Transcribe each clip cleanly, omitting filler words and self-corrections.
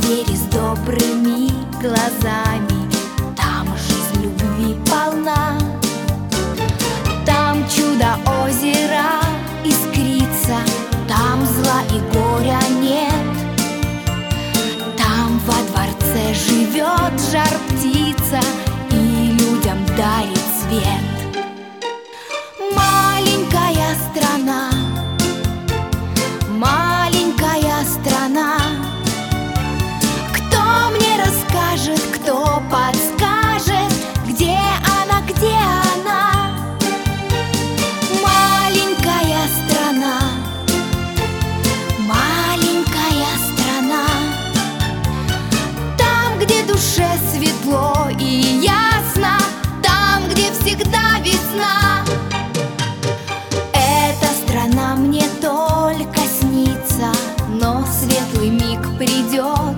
двери с добрыми глазами. Там жизнь любви полна. Там чудо озера искрится, там зла и горя нет. Там во дворце живет жар-птица и людям дарит свет. Маленькая страна, маленькая страна, кто мне расскажет, кто подскажет, где она, где она? Маленькая страна, маленькая страна, там, где душе светло и ясно, там, где всегда весна. Эта страна мне только снится, но светлый миг придет,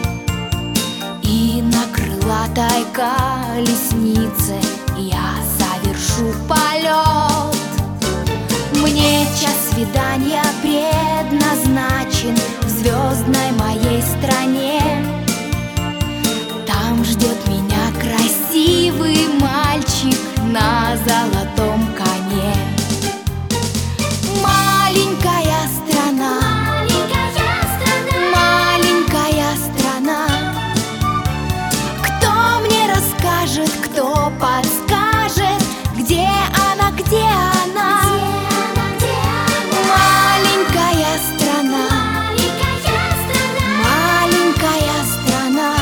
и на крылатой колеснице я совершу полет. Мне час свидания предназначен в звездной моей стране. Там ждет меня красивый мальчик на золотом коне. Маленькая страна, маленькая страна, кто мне расскажет, кто подскажет, где она, где она? Маленькая страна, маленькая страна,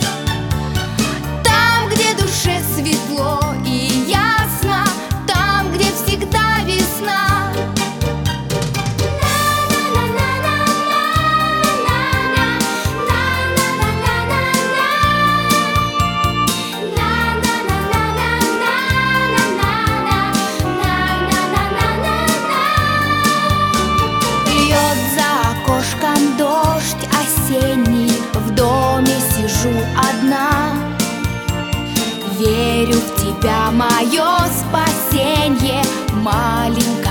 там, где душе светло и ясно, там, где всегда весна. Льет за окошком дождь осенний, в доме сижу одна. Верю в тебя, мое спасенье, маленькая